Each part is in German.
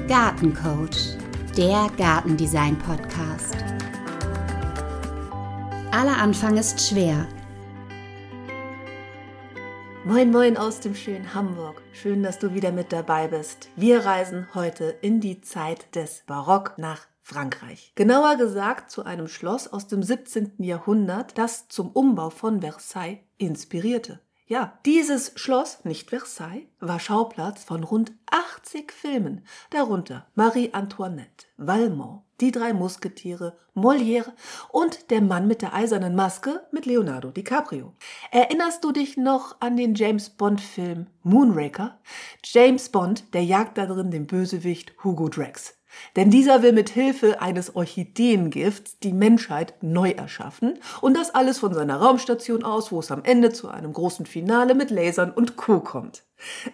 Gartencoach, der Gartendesign-Podcast. Aller Anfang ist schwer. Moin moin aus dem schönen Hamburg. Schön, dass du wieder mit dabei bist. Wir reisen heute in die Zeit des Barock nach Frankreich. Genauer gesagt zu einem Schloss aus dem 17. Jahrhundert, das zum Umbau von Versailles inspirierte. Ja, dieses Schloss, nicht Versailles, war Schauplatz von rund 80 Filmen, darunter Marie Antoinette, Valmont, Die drei Musketiere, Molière und Der Mann mit der eisernen Maske mit Leonardo DiCaprio. Erinnerst du dich noch an den James-Bond-Film Moonraker? James Bond, der jagt da drin den Bösewicht Hugo Drax. Denn dieser will mit Hilfe eines Orchideengifts die Menschheit neu erschaffen und das alles von seiner Raumstation aus, wo es am Ende zu einem großen Finale mit Lasern und Co. kommt.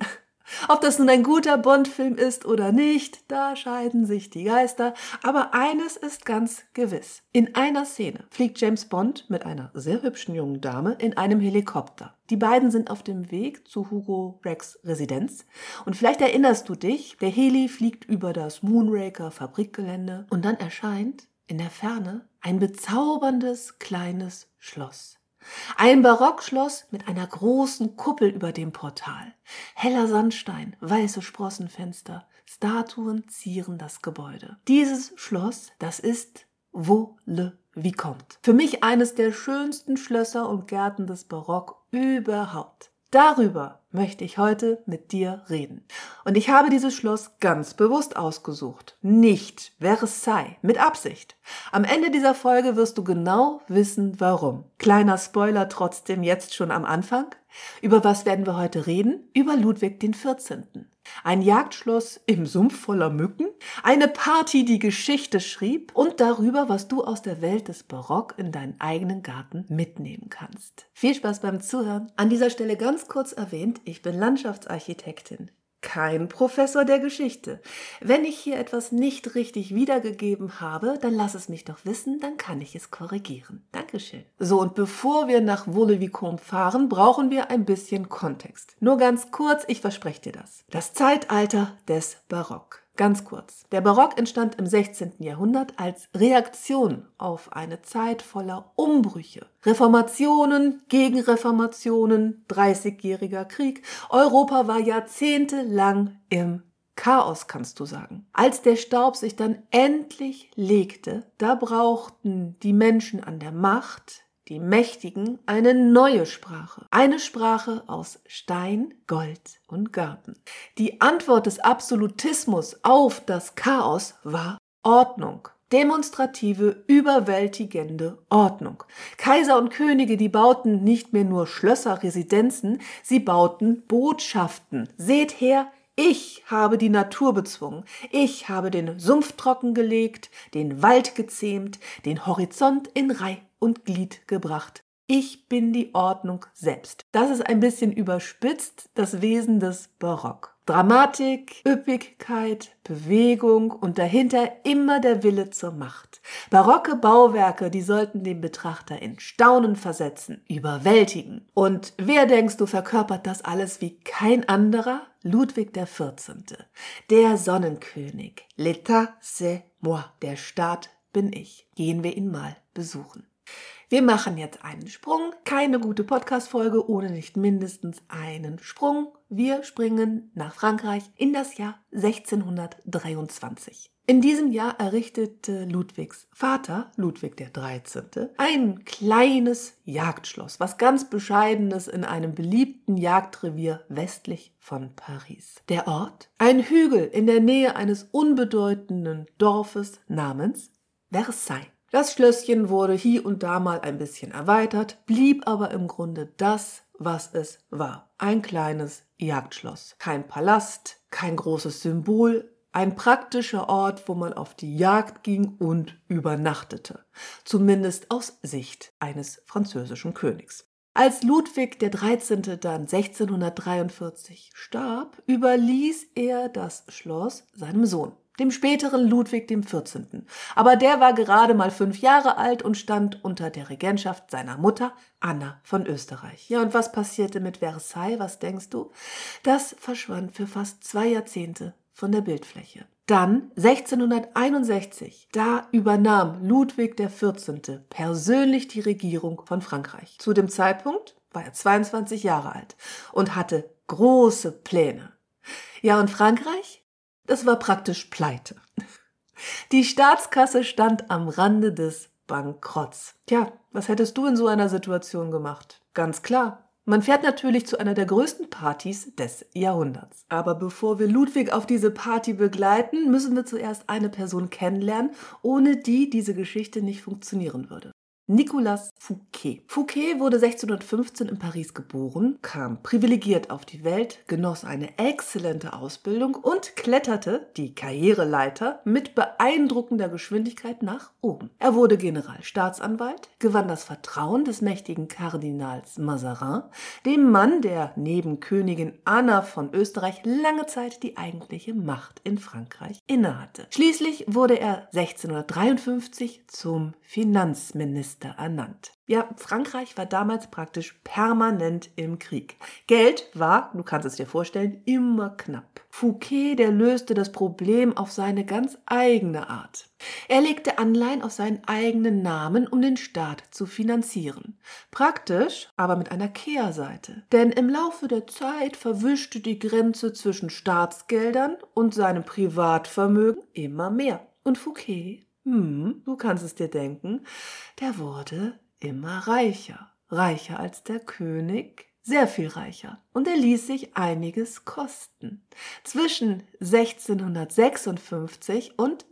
Ob das nun ein guter Bond-Film ist oder nicht, da scheiden sich die Geister, aber eines ist ganz gewiss. In einer Szene fliegt James Bond mit einer sehr hübschen jungen Dame in einem Helikopter. Die beiden sind auf dem Weg zu Hugo Drax Residenz und vielleicht erinnerst du dich, der Heli fliegt über das Moonraker Fabrikgelände und dann erscheint in der Ferne ein bezauberndes kleines Schloss. Ein Barockschloss mit einer großen Kuppel über dem Portal. Heller Sandstein, weiße Sprossenfenster, Statuen zieren das Gebäude. Dieses Schloss, das ist Vaux-le-Vicomte. Für mich eines der schönsten Schlösser und Gärten des Barock überhaupt. Darüber möchte ich heute mit dir reden. Und ich habe dieses Schloss ganz bewusst ausgesucht. Nicht Versailles, mit Absicht. Am Ende dieser Folge wirst du genau wissen, warum. Kleiner Spoiler trotzdem jetzt schon am Anfang. Über was werden wir heute reden? Über Ludwig XIV. Ein Jagdschloss im Sumpf voller Mücken, eine Party, die Geschichte schrieb und darüber, was du aus der Welt des Barock in deinen eigenen Garten mitnehmen kannst. Viel Spaß beim Zuhören. An dieser Stelle ganz kurz erwähnt, ich bin Landschaftsarchitektin. Kein Professor der Geschichte. Wenn ich hier etwas nicht richtig wiedergegeben habe, dann lass es mich doch wissen, dann kann ich es korrigieren. Dankeschön. So, und bevor wir nach Vaux-le-Vicomte fahren, brauchen wir ein bisschen Kontext. Nur ganz kurz, ich verspreche dir das. Das Zeitalter des Barock. Ganz kurz. Der Barock entstand im 16. Jahrhundert als Reaktion auf eine Zeit voller Umbrüche. Reformationen, Gegenreformationen, 30-jähriger Krieg. Europa war jahrzehntelang im Chaos, kannst du sagen. Als der Staub sich dann endlich legte, da brauchten die Menschen an der Macht, die Mächtigen, eine neue Sprache. Eine Sprache aus Stein, Gold und Garten. Die Antwort des Absolutismus auf das Chaos war Ordnung. Demonstrative, überwältigende Ordnung. Kaiser und Könige, die bauten nicht mehr nur Schlösser, Residenzen, sie bauten Botschaften. Seht her, ich habe die Natur bezwungen. Ich habe den Sumpf trockengelegt, den Wald gezähmt, den Horizont in Reih und Glied gebracht. Ich bin die Ordnung selbst. Das ist ein bisschen überspitzt das Wesen des Barock. Dramatik, Üppigkeit, Bewegung und dahinter immer der Wille zur Macht. Barocke Bauwerke, die sollten den Betrachter in Staunen versetzen, überwältigen. Und wer denkst du verkörpert das alles wie kein anderer? Ludwig XIV., der Sonnenkönig. L'état c'est moi, der Staat bin ich. Gehen wir ihn mal besuchen. Wir machen jetzt einen Sprung. Keine gute Podcast-Folge ohne nicht mindestens einen Sprung. Wir springen nach Frankreich in das Jahr 1623. In diesem Jahr errichtete Ludwigs Vater, Ludwig XIII., ein kleines Jagdschloss, was ganz Bescheidenes in einem beliebten Jagdrevier westlich von Paris. Der Ort? Ein Hügel in der Nähe eines unbedeutenden Dorfes namens Versailles. Das Schlösschen wurde hier und da mal ein bisschen erweitert, blieb aber im Grunde das, was es war. Ein kleines Jagdschloss. Kein Palast, kein großes Symbol, ein praktischer Ort, wo man auf die Jagd ging und übernachtete. Zumindest aus Sicht eines französischen Königs. Als Ludwig XIII. Dann 1643 starb, überließ er das Schloss seinem Sohn, dem späteren Ludwig XIV. Aber der war gerade mal 5 Jahre alt und stand unter der Regentschaft seiner Mutter Anna von Österreich. Ja, und was passierte mit Versailles? Was denkst du? Das verschwand für fast 2 Jahrzehnte von der Bildfläche. Dann 1661, da übernahm Ludwig XIV. Persönlich die Regierung von Frankreich. Zu dem Zeitpunkt war er 22 Jahre alt und hatte große Pläne. Ja, und Frankreich? Das war praktisch pleite. Die Staatskasse stand am Rande des Bankrotts. Tja, was hättest du in so einer Situation gemacht? Ganz klar. Man fährt natürlich zu einer der größten Partys des Jahrhunderts. Aber bevor wir Ludwig auf diese Party begleiten, müssen wir zuerst eine Person kennenlernen, ohne die diese Geschichte nicht funktionieren würde. Nicolas Fouquet. Fouquet wurde 1615 in Paris geboren, kam privilegiert auf die Welt, genoss eine exzellente Ausbildung und kletterte die Karriereleiter mit beeindruckender Geschwindigkeit nach oben. Er wurde Generalstaatsanwalt, gewann das Vertrauen des mächtigen Kardinals Mazarin, dem Mann, der neben Königin Anna von Österreich lange Zeit die eigentliche Macht in Frankreich innehatte. Schließlich wurde er 1653 zum Finanzminister ernannt. Ja, Frankreich war damals praktisch permanent im Krieg. Geld war, du kannst es dir vorstellen, immer knapp. Fouquet, der löste das Problem auf seine ganz eigene Art. Er legte Anleihen auf seinen eigenen Namen, um den Staat zu finanzieren. Praktisch, aber mit einer Kehrseite. Denn im Laufe der Zeit verwischte die Grenze zwischen Staatsgeldern und seinem Privatvermögen immer mehr. Und Fouquet, du kannst es dir denken, der wurde immer reicher. Reicher als der König, sehr viel reicher. Und er ließ sich einiges kosten. Zwischen 1656 und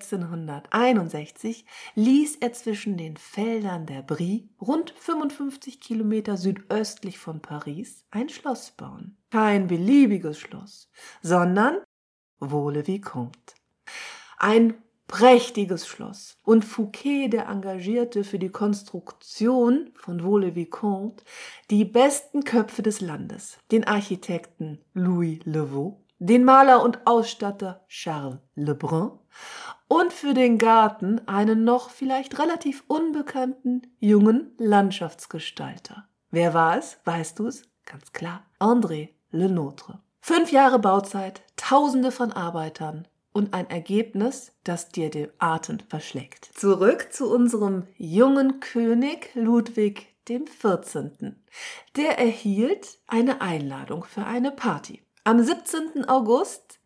1661 ließ er zwischen den Feldern der Brie, rund 55 Kilometer südöstlich von Paris, ein Schloss bauen. Kein beliebiges Schloss, sondern Vaux-le-Vicomte. Ein prächtiges Schloss. Und Fouquet, der engagierte für die Konstruktion von Vaux-le-Vicomte die besten Köpfe des Landes. Den Architekten Louis Le Vau, den Maler und Ausstatter Charles Lebrun und für den Garten einen noch vielleicht relativ unbekannten jungen Landschaftsgestalter. Wer war es? Weißt du es? Ganz klar. André Le Nôtre. 5 Jahre Bauzeit, Tausende von Arbeitern. Und ein Ergebnis, das dir den Atem verschlägt. Zurück zu unserem jungen König Ludwig XIV. Der erhielt eine Einladung für eine Party. Am 17. August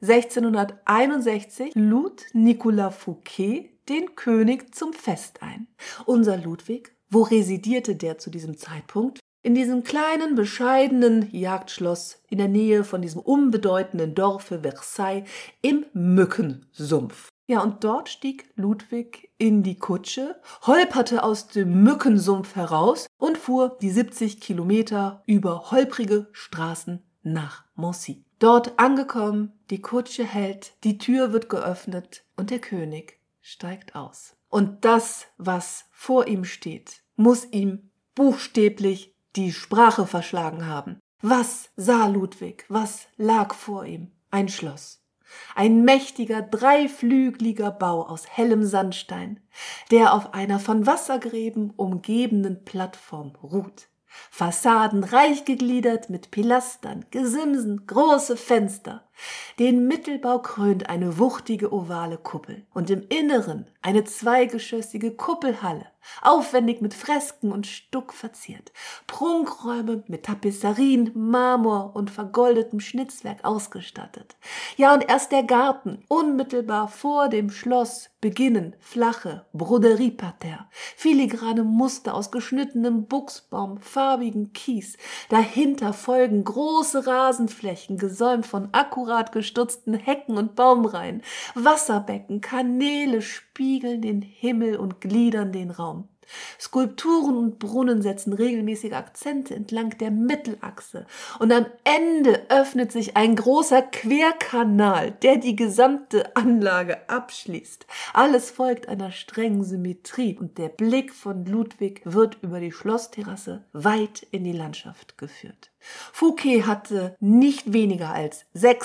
1661 lud Nicolas Fouquet den König zum Fest ein. Unser Ludwig, wo residierte der zu diesem Zeitpunkt? In diesem kleinen, bescheidenen Jagdschloss in der Nähe von diesem unbedeutenden Dorfe Versailles im Mückensumpf. Ja, und dort stieg Ludwig in die Kutsche, holperte aus dem Mückensumpf heraus und fuhr die 70 Kilometer über holprige Straßen nach Nancy. Dort angekommen, die Kutsche hält, die Tür wird geöffnet und der König steigt aus. Und das, was vor ihm steht, muss ihm buchstäblich die Sprache verschlagen haben. Was sah Ludwig? Was lag vor ihm? Ein Schloss. Ein mächtiger, dreiflügeliger Bau aus hellem Sandstein, der auf einer von Wassergräben umgebenen Plattform ruht. Fassaden reich gegliedert mit Pilastern, Gesimsen, große Fenster. Den Mittelbau krönt eine wuchtige ovale Kuppel und im Inneren eine zweigeschossige Kuppelhalle, aufwendig mit Fresken und Stuck verziert. Prunkräume mit Tapisserien, Marmor und vergoldetem Schnitzwerk ausgestattet. Ja, und erst der Garten, unmittelbar vor dem Schloss, beginnen flache Broderieparterre, filigrane Muster aus geschnittenem Buchsbaum, farbigen Kies. Dahinter folgen große Rasenflächen, gesäumt von akkurat gestutzten Hecken und Baumreihen. Wasserbecken, Kanäle spiegeln den Himmel und gliedern den Raum. Skulpturen und Brunnen setzen regelmäßige Akzente entlang der Mittelachse und am Ende öffnet sich ein großer Querkanal, der die gesamte Anlage abschließt. Alles folgt einer strengen Symmetrie und der Blick von Ludwig wird über die Schlossterrasse weit in die Landschaft geführt. Fouquet hatte nicht weniger als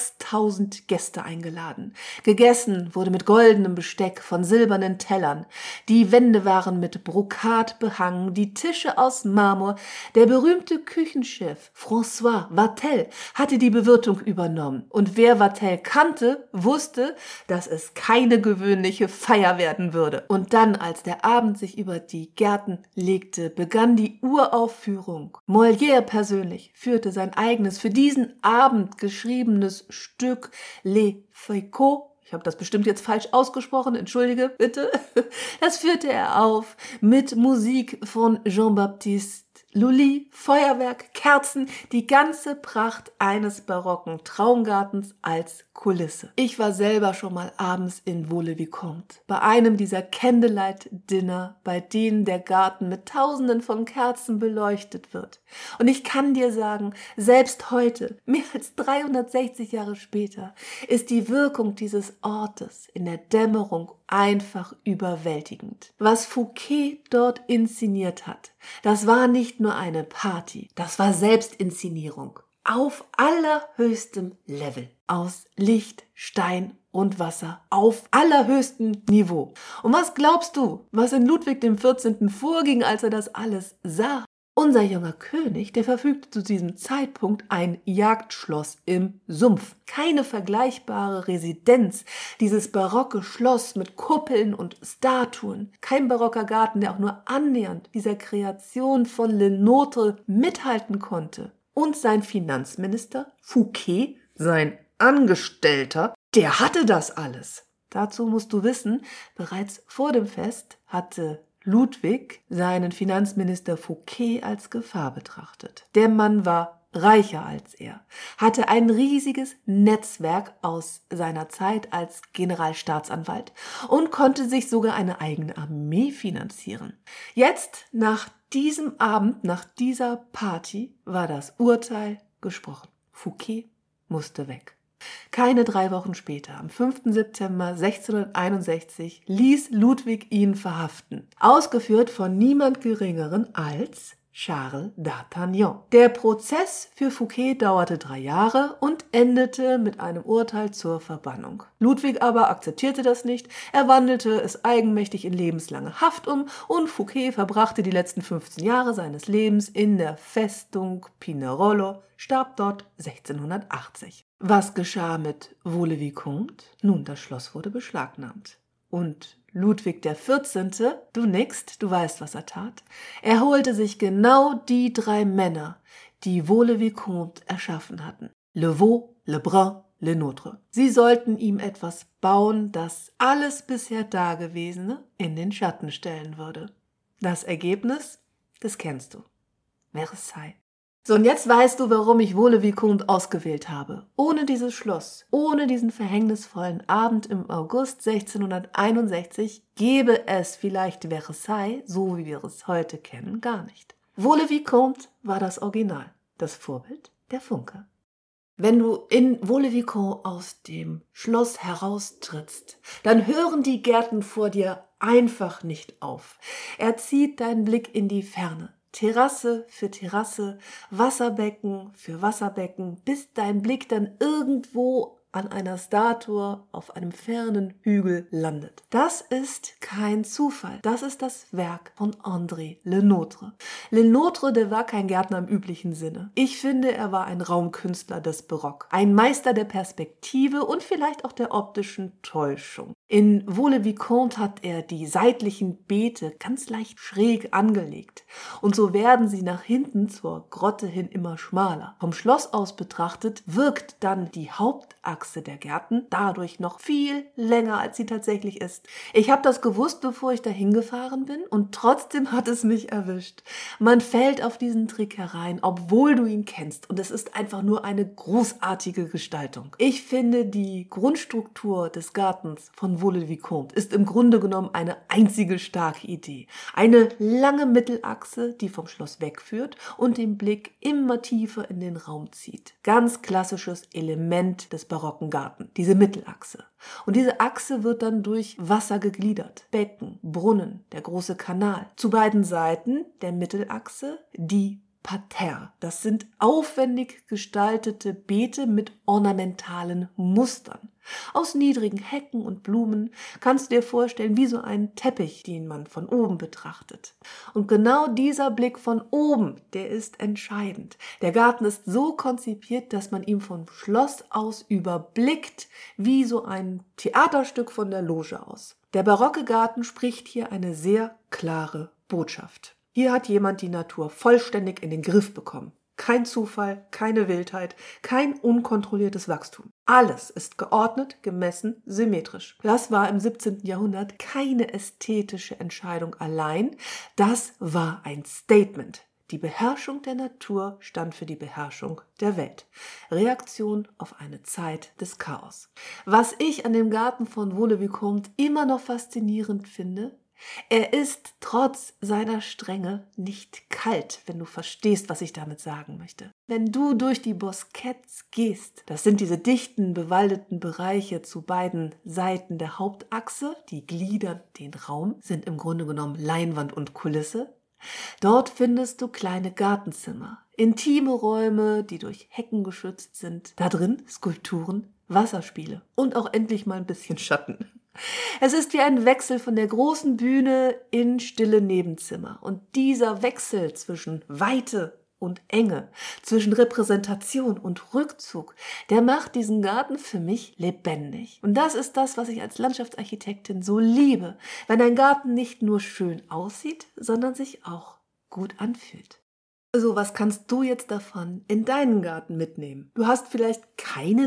6000 Gäste eingeladen. Gegessen wurde mit goldenem Besteck von silbernen Tellern. Die Wände waren mit Brokat behangen, die Tische aus Marmor. Der berühmte Küchenchef François Vatel hatte die Bewirtung übernommen. Und wer Vatel kannte, wusste, dass es keine gewöhnliche Feier werden würde. Und dann, als der Abend sich über die Gärten legte, begann die Uraufführung. Molière persönlich führte sein eigenes, für diesen Abend geschriebenes Stück Les Feuilles. Ich habe das bestimmt jetzt falsch ausgesprochen, entschuldige bitte. Das führte er auf mit Musik von Jean-Baptiste Lully, Feuerwerk, Kerzen, die ganze Pracht eines barocken Traumgartens als Kulisse. Ich war selber schon mal abends in Vaux-le-Vicomte, bei einem dieser Candlelight-Dinner, bei denen der Garten mit Tausenden von Kerzen beleuchtet wird. Und ich kann dir sagen, selbst heute, mehr als 360 Jahre später, ist die Wirkung dieses Ortes in der Dämmerung einfach überwältigend. Was Fouquet dort inszeniert hat, das war nicht nur eine Party, das war Selbstinszenierung. Auf allerhöchstem Level. Aus Licht, Stein und Wasser. Auf allerhöchstem Niveau. Und was glaubst du, was in Ludwig XIV. Vorging, als er das alles sah? Unser junger König, der verfügte zu diesem Zeitpunkt ein Jagdschloss im Sumpf. Keine vergleichbare Residenz, dieses barocke Schloss mit Kuppeln und Statuen. Kein barocker Garten, der auch nur annähernd dieser Kreation von Le Nôtre mithalten konnte. Und sein Finanzminister, Fouquet, sein Angestellter, der hatte das alles. Dazu musst du wissen, bereits vor dem Fest hatte Ludwig seinen Finanzminister Fouquet als Gefahr betrachtet. Der Mann war reicher als er, hatte ein riesiges Netzwerk aus seiner Zeit als Generalstaatsanwalt und konnte sich sogar eine eigene Armee finanzieren. Jetzt, nach diesem Abend, nach dieser Party, war das Urteil gesprochen. Fouquet musste weg. Keine 3 Wochen später, am 5. September 1661, ließ Ludwig ihn verhaften. Ausgeführt von niemand Geringeren als Charles d'Artagnan. Der Prozess für Fouquet dauerte 3 Jahre und endete mit einem Urteil zur Verbannung. Ludwig aber akzeptierte das nicht, er wandelte es eigenmächtig in lebenslange Haft um und Fouquet verbrachte die letzten 15 Jahre seines Lebens in der Festung Pinerolo, starb dort 1680. Was geschah mit Vaux-le-Vicomte? Nun, das Schloss wurde beschlagnahmt. Und Ludwig XIV., du nickst, du weißt, was er tat. Er holte sich genau die 3 Männer, die Vaux-le-Vicomte erschaffen hatten. Le Veau, Le Brun, Le Nôtre. Sie sollten ihm etwas bauen, das alles bisher Dagewesene in den Schatten stellen würde. Das Ergebnis, das kennst du. Versailles. So, und jetzt weißt du, warum ich Vaux-le-Vicomte ausgewählt habe. Ohne dieses Schloss, ohne diesen verhängnisvollen Abend im August 1661 gäbe es vielleicht Versailles, so wie wir es heute kennen, gar nicht. Vaux-le-Vicomte war das Original, das Vorbild, der Funke. Wenn du in Vaux-le-Vicomte aus dem Schloss heraustrittst, dann hören die Gärten vor dir einfach nicht auf. Er zieht deinen Blick in die Ferne. Terrasse für Terrasse, Wasserbecken für Wasserbecken, bis dein Blick dann irgendwo an einer Statue auf einem fernen Hügel landet. Das ist kein Zufall. Das ist das Werk von André Le Nôtre. Le Nôtre, der war kein Gärtner im üblichen Sinne. Ich finde, er war ein Raumkünstler des Barock. Ein Meister der Perspektive und vielleicht auch der optischen Täuschung. In Vaux-le-Vicomte hat er die seitlichen Beete ganz leicht schräg angelegt. Und so werden sie nach hinten zur Grotte hin immer schmaler. Vom Schloss aus betrachtet wirkt dann die Hauptachse der Gärten dadurch noch viel länger, als sie tatsächlich ist. Ich habe das gewusst, bevor ich dahin gefahren bin und trotzdem hat es mich erwischt. Man fällt auf diesen Trick herein, obwohl du ihn kennst und es ist einfach nur eine großartige Gestaltung. Ich finde, die Grundstruktur des Gartens von Vaux-le-Vicomte ist im Grunde genommen eine einzige starke Idee. Eine lange Mittelachse, die vom Schloss wegführt und den Blick immer tiefer in den Raum zieht. Ganz klassisches Element des barocken Garten, diese Mittelachse. Und diese Achse wird dann durch Wasser gegliedert. Becken, Brunnen, der große Kanal. Zu beiden Seiten der Mittelachse die Parterre. Das sind aufwendig gestaltete Beete mit ornamentalen Mustern. Aus niedrigen Hecken und Blumen kannst du dir vorstellen, wie so ein Teppich, den man von oben betrachtet. Und genau dieser Blick von oben, der ist entscheidend. Der Garten ist so konzipiert, dass man ihn vom Schloss aus überblickt, wie so ein Theaterstück von der Loge aus. Der barocke Garten spricht hier eine sehr klare Botschaft. Hier hat jemand die Natur vollständig in den Griff bekommen. Kein Zufall, keine Wildheit, kein unkontrolliertes Wachstum. Alles ist geordnet, gemessen, symmetrisch. Das war im 17. Jahrhundert keine ästhetische Entscheidung allein. Das war ein Statement. Die Beherrschung der Natur stand für die Beherrschung der Welt. Reaktion auf eine Zeit des Chaos. Was ich an dem Garten von Vaux-le-Vicomte immer noch faszinierend finde, er ist trotz seiner Strenge nicht kalt, wenn du verstehst, was ich damit sagen möchte. Wenn du durch die Bosquets gehst, das sind diese dichten, bewaldeten Bereiche zu beiden Seiten der Hauptachse, die gliedern den Raum, sind im Grunde genommen Leinwand und Kulisse. Dort findest du kleine Gartenzimmer, intime Räume, die durch Hecken geschützt sind. Da drin Skulpturen, Wasserspiele und auch endlich mal ein bisschen Schatten. Es ist wie ein Wechsel von der großen Bühne in stille Nebenzimmer. Und dieser Wechsel zwischen Weite und Enge, zwischen Repräsentation und Rückzug, der macht diesen Garten für mich lebendig. Und das ist das, was ich als Landschaftsarchitektin so liebe, wenn ein Garten nicht nur schön aussieht, sondern sich auch gut anfühlt. So, was kannst du jetzt davon in deinen Garten mitnehmen? Du hast vielleicht keine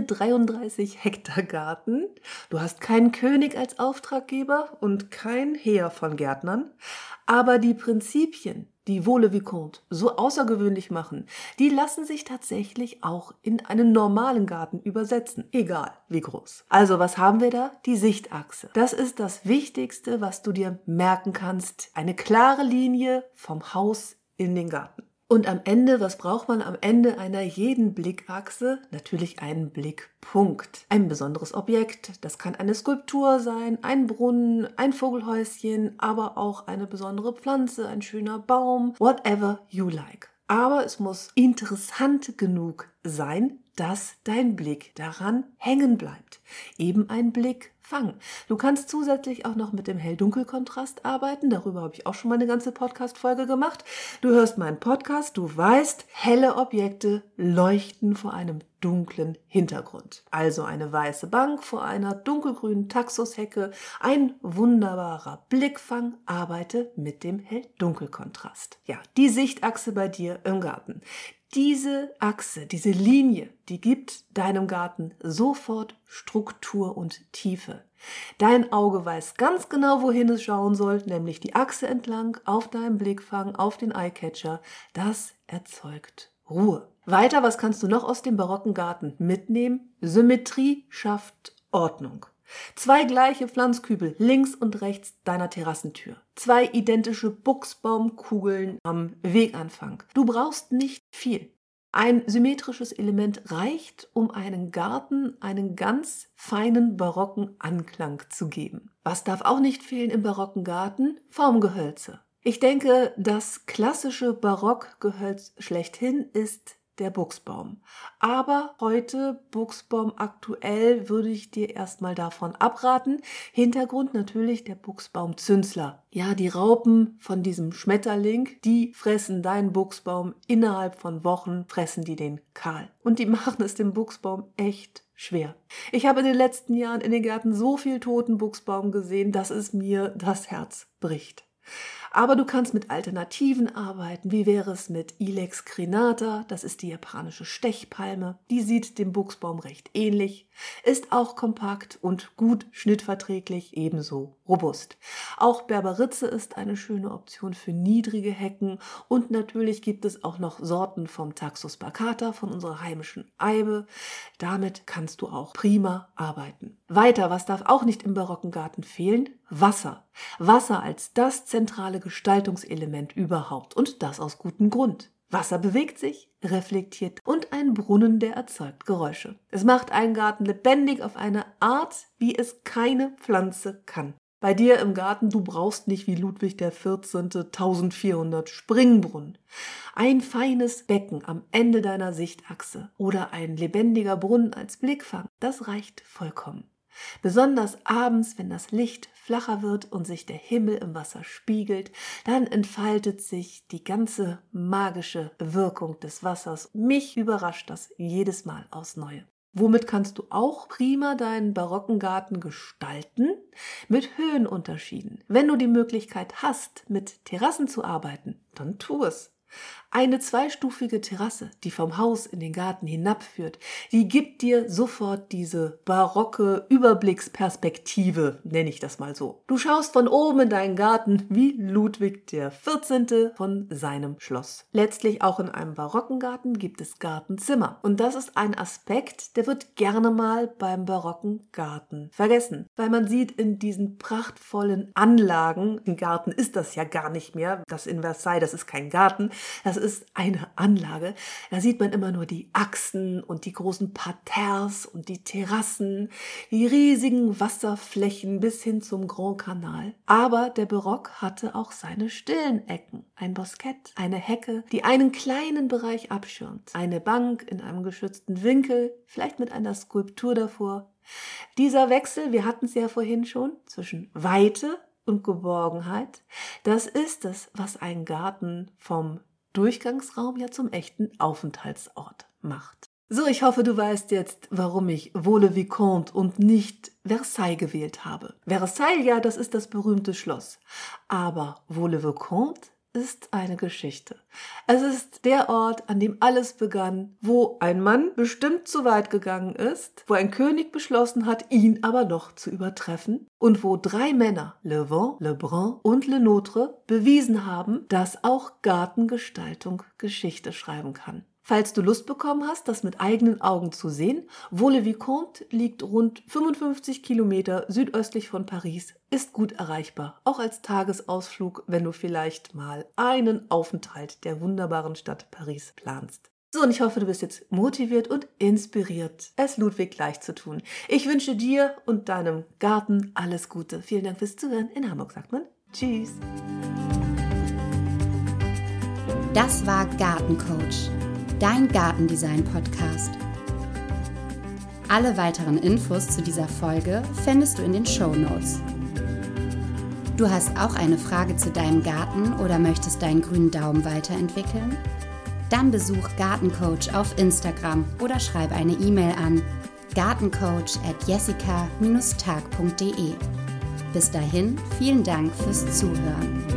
33 Hektar Garten, du hast keinen König als Auftraggeber und kein Heer von Gärtnern, aber die Prinzipien, die Vaux-le-Vicomte so außergewöhnlich machen, die lassen sich tatsächlich auch in einen normalen Garten übersetzen, egal wie groß. Also, was haben wir da? Die Sichtachse. Das ist das Wichtigste, was du dir merken kannst. Eine klare Linie vom Haus in den Garten. Und am Ende, was braucht man am Ende einer jeden Blickachse? Natürlich einen Blickpunkt. Ein besonderes Objekt. Das kann eine Skulptur sein, ein Brunnen, ein Vogelhäuschen, aber auch eine besondere Pflanze, ein schöner Baum, whatever you like. Aber es muss interessant genug sein, dass dein Blick daran hängen bleibt. Eben ein Blickfang. Du kannst zusätzlich auch noch mit dem Hell-Dunkel-Kontrast arbeiten. Darüber habe ich auch schon mal eine ganze Podcast-Folge gemacht. Du hörst meinen Podcast, du weißt, helle Objekte leuchten vor einem dunklen Hintergrund. Also eine weiße Bank vor einer dunkelgrünen Taxushecke, ein wunderbarer Blickfang, arbeite mit dem Hell-Dunkel-Kontrast. Ja, die Sichtachse bei dir im Garten. Diese Achse, diese Linie, die gibt deinem Garten sofort Struktur und Tiefe. Dein Auge weiß ganz genau, wohin es schauen soll, nämlich die Achse entlang, auf deinem Blickfang, auf den Eyecatcher. Das erzeugt Ruhe. Weiter, was kannst du noch aus dem barocken Garten mitnehmen? Symmetrie schafft Ordnung. 2 gleiche Pflanzkübel links und rechts deiner Terrassentür. 2 identische Buchsbaumkugeln am Weganfang. Du brauchst nicht viel. Ein symmetrisches Element reicht, um einen Garten einen ganz feinen barocken Anklang zu geben. Was darf auch nicht fehlen im barocken Garten? Formgehölze. Ich denke, das klassische Barockgehölz schlechthin ist der Buchsbaum. Aber heute, Buchsbaum aktuell, würde ich dir erstmal davon abraten. Hintergrund natürlich der Buchsbaumzünsler. Ja, die Raupen von diesem Schmetterling, die fressen deinen Buchsbaum innerhalb von Wochen, fressen die den kahl. Und die machen es dem Buchsbaum echt schwer. Ich habe in den letzten Jahren in den Gärten so viel toten Buchsbaum gesehen, dass es mir das Herz bricht. Aber du kannst mit Alternativen arbeiten. Wie wäre es mit Ilex crenata? Das ist die japanische Stechpalme. Die sieht dem Buchsbaum recht ähnlich, ist auch kompakt und gut schnittverträglich, ebenso robust. Auch Berberitze ist eine schöne Option für niedrige Hecken und natürlich gibt es auch noch Sorten vom Taxus baccata, von unserer heimischen Eibe. Damit kannst du auch prima arbeiten. Weiter, was darf auch nicht im barocken Garten fehlen? Wasser. Wasser als das zentrale Gestaltungselement überhaupt und das aus gutem Grund. Wasser bewegt sich, reflektiert und ein Brunnen, der erzeugt Geräusche. Es macht einen Garten lebendig auf eine Art, wie es keine Pflanze kann. Bei dir im Garten, du brauchst nicht wie Ludwig XIV. 1400 Springbrunnen. Ein feines Becken am Ende deiner Sichtachse oder ein lebendiger Brunnen als Blickfang, das reicht vollkommen. Besonders abends, wenn das Licht flacher wird und sich der Himmel im Wasser spiegelt, dann entfaltet sich die ganze magische Wirkung des Wassers. Mich überrascht das jedes Mal aufs Neue. Womit kannst du auch prima deinen barocken Garten gestalten? Mit Höhenunterschieden. Wenn du die Möglichkeit hast, mit Terrassen zu arbeiten, dann tu es. Eine zweistufige Terrasse, die vom Haus in den Garten hinabführt, die gibt dir sofort diese barocke Überblicksperspektive, nenne ich das mal so. Du schaust von oben in deinen Garten wie Ludwig XIV. Von seinem Schloss. Letztlich auch in einem barocken Garten gibt es Gartenzimmer. Und das ist ein Aspekt, der wird gerne mal beim barocken Garten vergessen. Weil man sieht in diesen prachtvollen Anlagen, ein Garten ist das ja gar nicht mehr, das in Versailles, das ist kein Garten, das ist eine Anlage. Da sieht man immer nur die Achsen und die großen Parterres und die Terrassen, die riesigen Wasserflächen bis hin zum Grand Canal. Aber der Barock hatte auch seine stillen Ecken. Ein Boskett, eine Hecke, die einen kleinen Bereich abschirmt. Eine Bank in einem geschützten Winkel, vielleicht mit einer Skulptur davor. Dieser Wechsel, wir hatten es ja vorhin schon, zwischen Weite und Geborgenheit, das ist es, was einen Garten vom Durchgangsraum ja zum echten Aufenthaltsort macht. So, ich hoffe, du weißt jetzt, warum ich Vaux-le-Vicomte und nicht Versailles gewählt habe. Versailles, ja, das ist das berühmte Schloss. Aber Vaux-le-Vicomte ist eine Geschichte. Es ist der Ort, an dem alles begann, wo ein Mann bestimmt zu weit gegangen ist, wo ein König beschlossen hat, ihn aber noch zu übertreffen und wo 3 Männer, Le Vent, Le Brun und Le Nôtre, bewiesen haben, dass auch Gartengestaltung Geschichte schreiben kann. Falls du Lust bekommen hast, das mit eigenen Augen zu sehen, Vaux-le-Vicomte liegt rund 55 Kilometer südöstlich von Paris, ist gut erreichbar, auch als Tagesausflug, wenn du vielleicht mal einen Aufenthalt der wunderbaren Stadt Paris planst. So, und ich hoffe, du bist jetzt motiviert und inspiriert, es Ludwig gleich zu tun. Ich wünsche dir und deinem Garten alles Gute. Vielen Dank fürs Zuhören. In Hamburg sagt man Tschüss. Das war Gartencoach, dein Gartendesign-Podcast. Alle weiteren Infos zu dieser Folge findest du in den Shownotes. Du hast auch eine Frage zu deinem Garten oder möchtest deinen grünen Daumen weiterentwickeln? Dann besuch Gartencoach auf Instagram oder schreib eine E-Mail an gartencoach@jessica-tag.de. Bis dahin, vielen Dank fürs Zuhören.